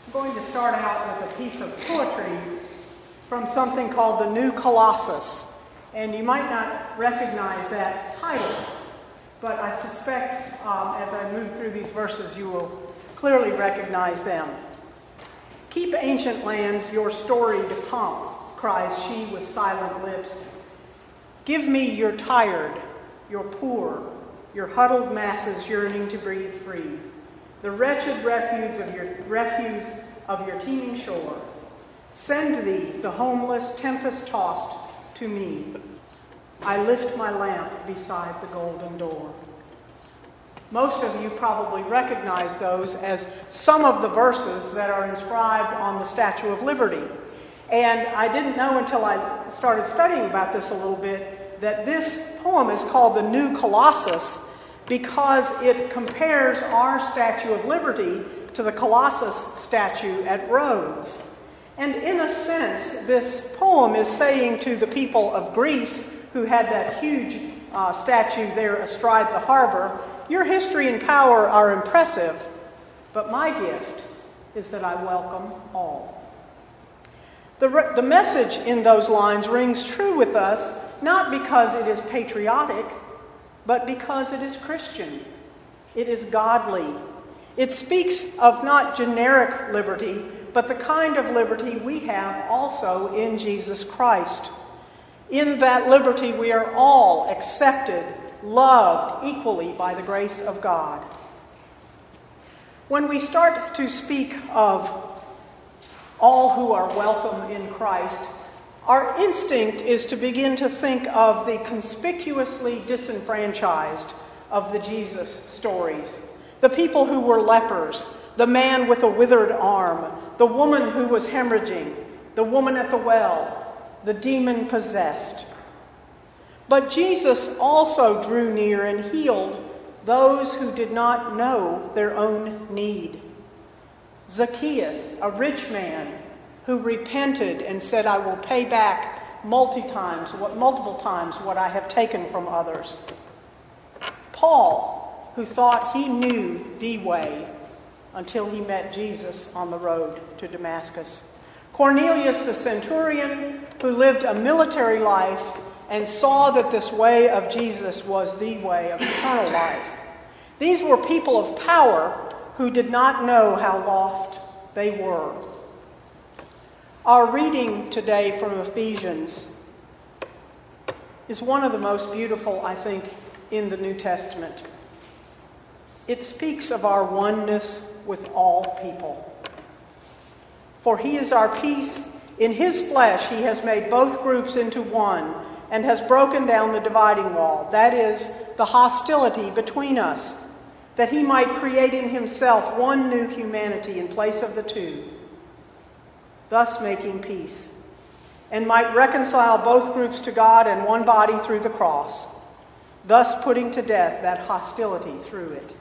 I'm going to start out with a piece of poetry from something called the New Colossus. And you might not recognize that title, but I suspect as I move through these verses you will clearly recognize them. Keep ancient lands your storied pomp, cries she with silent lips. Give me your tired, your poor, your huddled masses yearning to breathe free, the wretched refuse of your teeming shore. Send these, the homeless, tempest-tossed, to me. I lift my lamp beside the golden door. Most of you probably recognize those as some of the verses that are inscribed on the Statue of Liberty. And I didn't know until I started studying about this a little bit that this poem is called the New Colossus because it compares our Statue of Liberty to the Colossus statue at Rhodes. And in a sense, this poem is saying to the people of Greece, who had that huge statue there astride the harbor, your history and power are impressive, but my gift is that I welcome all. The message in those lines rings true with us, not because it is patriotic, but because it is Christian. It is godly. It speaks of not generic liberty, but the kind of liberty we have also in Jesus Christ. In that liberty, we are all accepted, loved equally by the grace of God. When we start to speak of all who are welcome in Christ, our instinct is to begin to think of the conspicuously disenfranchised of the Jesus stories. The people who were lepers, the man with a withered arm, the woman who was hemorrhaging, the woman at the well, the demon-possessed. But Jesus also drew near and healed those who did not know their own need. Zacchaeus, a rich man who repented and said, I will pay back multiple times what I have taken from others. Paul, who thought he knew the way until he met Jesus on the road to Damascus. Cornelius the centurion, who lived a military life and saw that this way of Jesus was the way of eternal life. These were people of power who did not know how lost they were. Our reading today from Ephesians is one of the most beautiful, I think, in the New Testament. It speaks of our oneness with all people. For he is our peace. In his flesh he has made both groups into one and has broken down the dividing wall, that is, the hostility between us, that he might create in himself one new humanity in place of the two, thus making peace, and might reconcile both groups to God in one body through the cross, thus putting to death that hostility through it.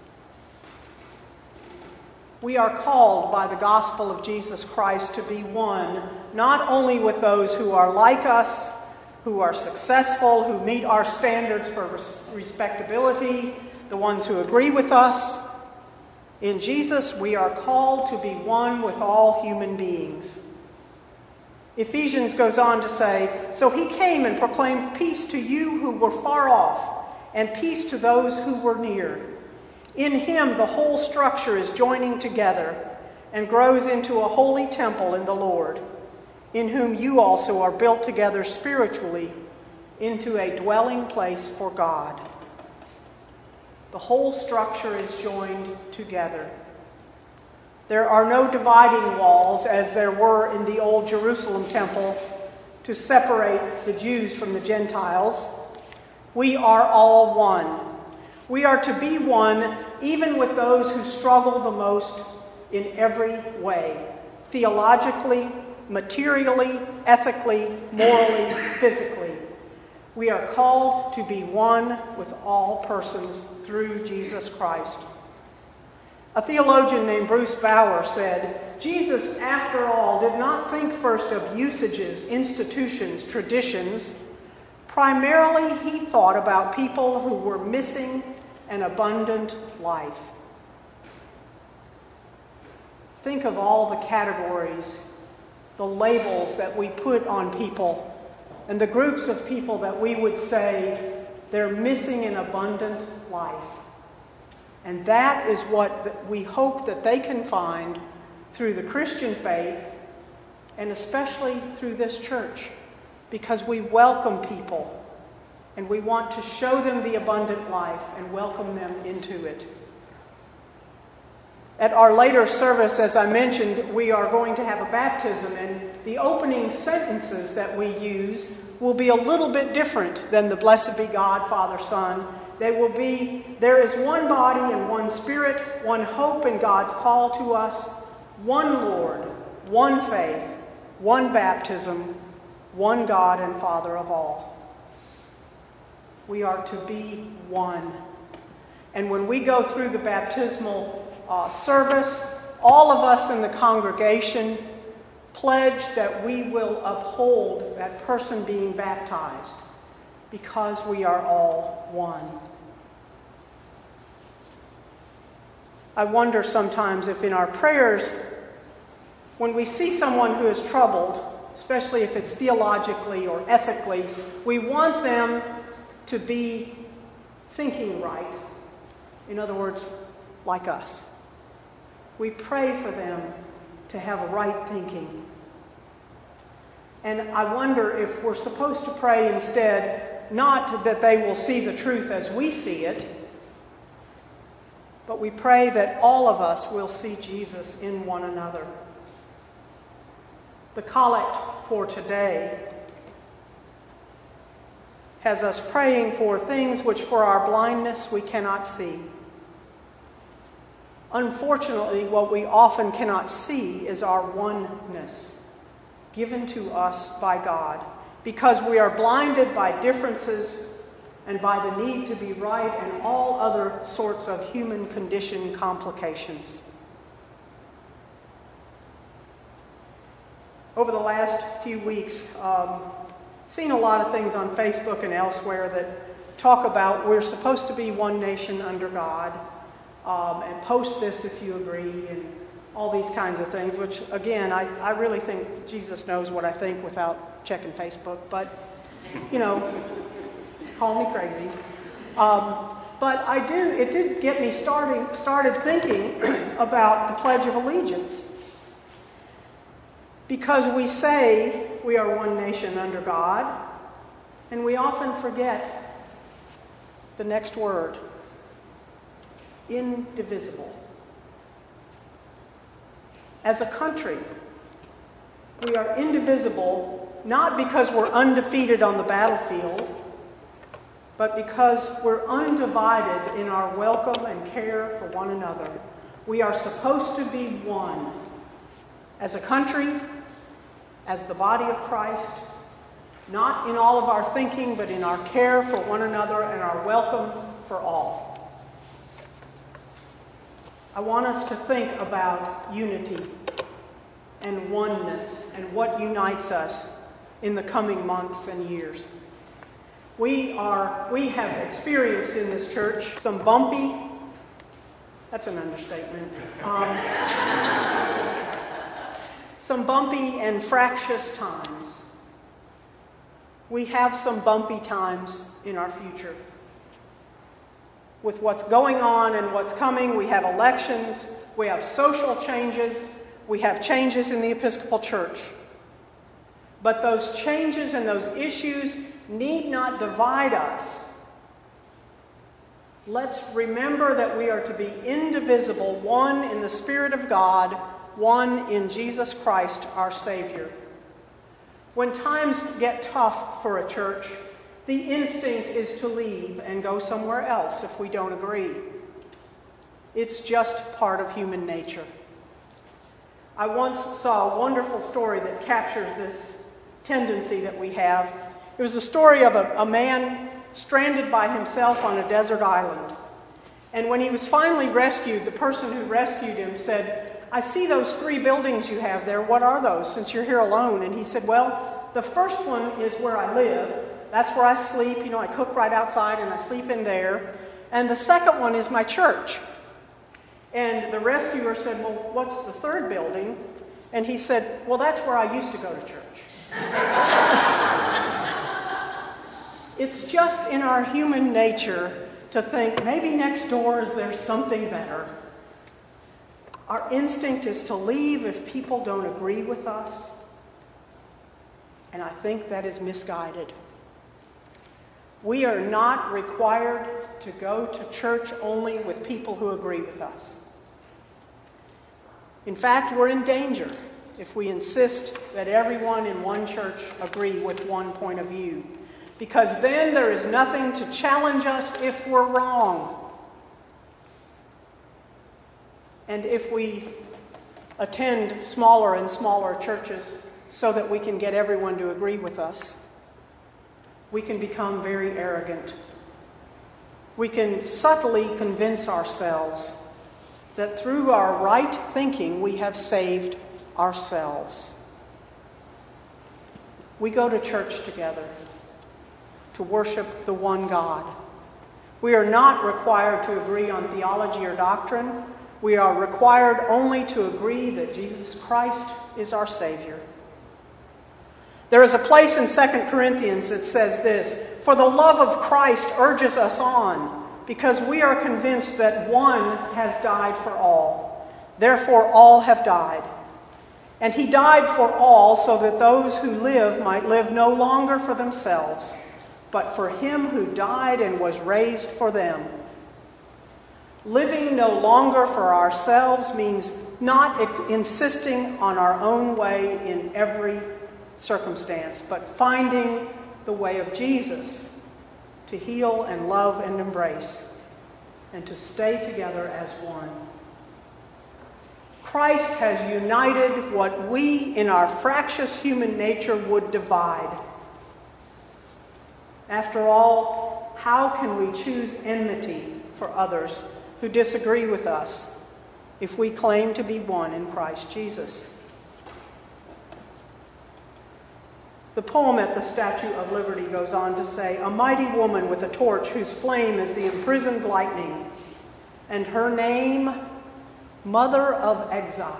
We are called by the gospel of Jesus Christ to be one, not only with those who are like us, who are successful, who meet our standards for respectability, the ones who agree with us. In Jesus, we are called to be one with all human beings. Ephesians goes on to say, so he came and proclaimed peace to you who were far off, and peace to those who were near. In him, the whole structure is joining together and grows into a holy temple in the Lord, in whom you also are built together spiritually into a dwelling place for God. The whole structure is joined together. There are no dividing walls as there were in the old Jerusalem temple to separate the Jews from the Gentiles. We are all one. We are to be one even with those who struggle the most in every way, theologically, materially, ethically, morally, physically. We are called to be one with all persons through Jesus Christ. A theologian named Bruce Bauer said, Jesus, after all, did not think first of usages, institutions, traditions. Primarily, he thought about people who were missing an abundant life. think of all the categories, the labels that we put on people, and the groups of people that we would say they're missing an abundant life. And that is what we hope that they can find through the Christian faith, and especially through this church, because we welcome people and we want to show them the abundant life and welcome them into it. At our later service, as I mentioned, we are going to have a baptism, and the opening sentences that we use will be a little bit different than the blessed be God, Father, Son. They will be, there is one body and one Spirit, one hope in God's call to us, one Lord, one faith, one baptism, one God and Father of all. We are to be one. And when we go through the baptismal service, all of us in the congregation pledge that we will uphold that person being baptized because we are all one. I wonder sometimes if in our prayers, when we see someone who is troubled, especially if it's theologically or ethically, we want them to be thinking right. In other words, like us. We pray for them to have right thinking. And I wonder if we're supposed to pray instead, not that they will see the truth as we see it, but we pray that all of us will see Jesus in one another. The collect for today has us praying for things which for our blindness we cannot see. Unfortunately, what we often cannot see is our oneness given to us by God, because we are blinded by differences and by the need to be right and all other sorts of human condition complications. Over the last few weeks, seen a lot of things on Facebook and elsewhere that talk about we're supposed to be one nation under God, and post this if you agree, and all these kinds of things, which, again, I really think Jesus knows what I think without checking Facebook, but, call me crazy. But it did get me started thinking about the Pledge of Allegiance. Because we say we are one nation under God, and we often forget the next word, indivisible. As a country, we are indivisible not because we're undefeated on the battlefield, but because we're undivided in our welcome and care for one another. We are supposed to be one as a country, as the body of Christ, not in all of our thinking, but in our care for one another and our welcome for all. I want us to think about unity and oneness and what unites us in the coming months and years. We have experienced in this church some bumpy, that's an understatement, some bumpy and fractious times. We have some bumpy times in our future. With what's going on and what's coming, we have elections, we have social changes, we have changes in the Episcopal Church. But those changes and those issues need not divide us. Let's remember that we are to be indivisible, one in the Spirit of God, one in Jesus Christ, our Savior. When times get tough for a church, the instinct is to leave and go somewhere else if we don't agree. It's just part of human nature. I once saw a wonderful story that captures this tendency that we have. It was a story of a man stranded by himself on a desert island. And when he was finally rescued, the person who rescued him said, "I see those 3 buildings you have there. What are those, since you're here alone?" And he said, "Well, the first one is where I live. That's where I sleep. I cook right outside and I sleep in there. And the second one is my church." And the rescuer said, well, what's the third building? And he said, well, that's where I used to go to church. It's just in our human nature to think maybe next door there's something better. Our instinct is to leave if people don't agree with us. And I think that is misguided. We are not required to go to church only with people who agree with us. In fact, we're in danger if we insist that everyone in one church agree with one point of view, because then there is nothing to challenge us if we're wrong. And if we attend smaller and smaller churches so that we can get everyone to agree with us, we can become very arrogant. We can subtly convince ourselves that through our right thinking we have saved ourselves. We go to church together to worship the one God. We are not required to agree on theology or doctrine. We are required only to agree that Jesus Christ is our Savior. There is a place in 2 Corinthians that says this, "For the love of Christ urges us on, because we are convinced that one has died for all. Therefore all have died. And he died for all so that those who live might live no longer for themselves, but for him who died and was raised for them." Living no longer for ourselves means not insisting on our own way in every circumstance, but finding the way of Jesus to heal and love and embrace, and to stay together as one. Christ has united what we in our fractious human nature would divide. After all, how can we choose enmity for others who disagree with us if we claim to be one in Christ Jesus? The poem at the Statue of Liberty goes on to say, "A mighty woman with a torch whose flame is the imprisoned lightning, and her name, Mother of Exiles."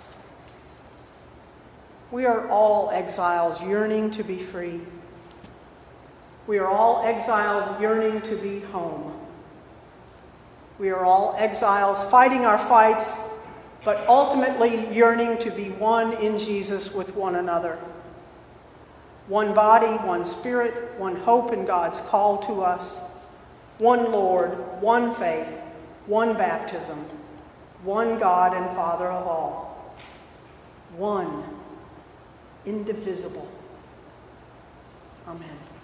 We are all exiles yearning to be free. We are all exiles yearning to be home. We are all exiles fighting our fights, but ultimately yearning to be one in Jesus with one another. One body, one spirit, one hope in God's call to us. One Lord, one faith, one baptism, one God and Father of all. One, indivisible. Amen.